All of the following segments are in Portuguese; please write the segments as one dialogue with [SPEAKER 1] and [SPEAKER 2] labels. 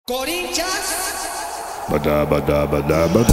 [SPEAKER 1] Corinthians.
[SPEAKER 2] Bada bada bada badu.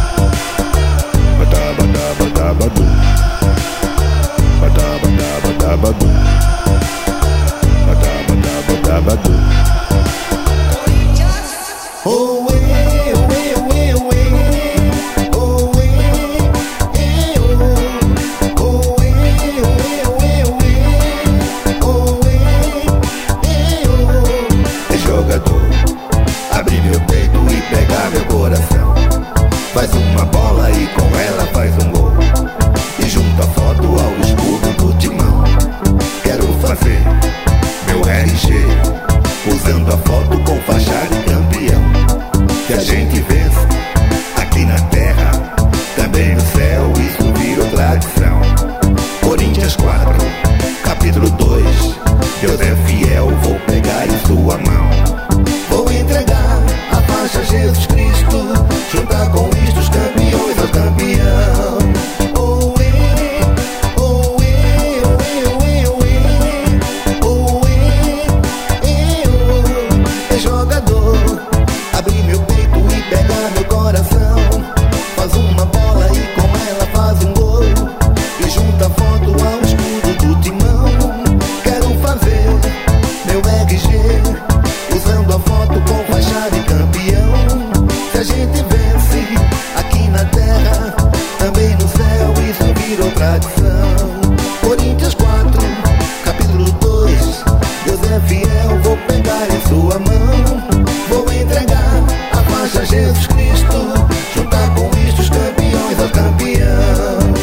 [SPEAKER 2] Bada bada bada badu. Bada bada bada badu. Bada bada bada badu.
[SPEAKER 1] Corinthians.
[SPEAKER 3] Oh, eh, oh, eh, oh, eh, oh, eh. Oh, eh, eh, oh. Oh, eh, oh, eh, oh, eh, oh, eh. Oh, eh, oh.
[SPEAKER 4] É jogador, abre meu peito e pega meu coração. Faz uma bola e com ela faz um gol. E junta a foto ao escudo do timão. Quero fazer meu RG, usando a foto com faixa de campeão. Que a gente vence aqui na terra, também no céu, isso virou tradição. Corinthians 4, capítulo 2. Deus é fiel, vou pegar em sua mão. Vou entregar a faixa a Jesus Cristo, juntar com isto os campeões ao campeão.
[SPEAKER 3] Oh, eh, oh, eh, oh, eh, oh, eh. Oh, eh, oh. É jogador, abre meu peito e pega meu coração. Faz uma bola e com ela faz um gol. E junta a foto ao escudo do timão. Quero fazer meu RG, usando a foto com faixa de campeão. Se a gente vence aqui na terra, também no céu, isso virou tradição. Corinthians 4, capítulo 2. Deus é fiel, vou pegar em sua mão. Vou entregar a faixa a Jesus Cristo, juntar com isto os campeões ao campeão.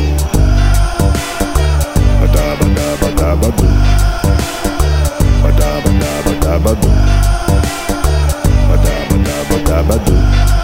[SPEAKER 2] Bada bada bada badu. Bada bada bada badu. Bada bada bada badu.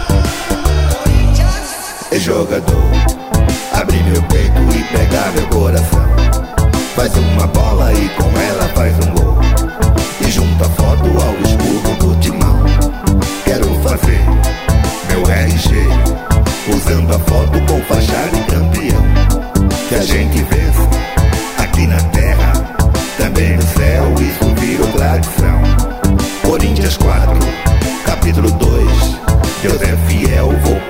[SPEAKER 4] É jogador, abre meu peito e pega meu coração. Faz uma bola e com ela faz um gol. E junta a foto ao escudo do timão. Quero fazer meu RG, usando a foto com faixa de campeão. Que a gente vence aqui na terra, também no céu, isso virou tradição. Corinthians 4, capítulo 2. Deus é fiel, vou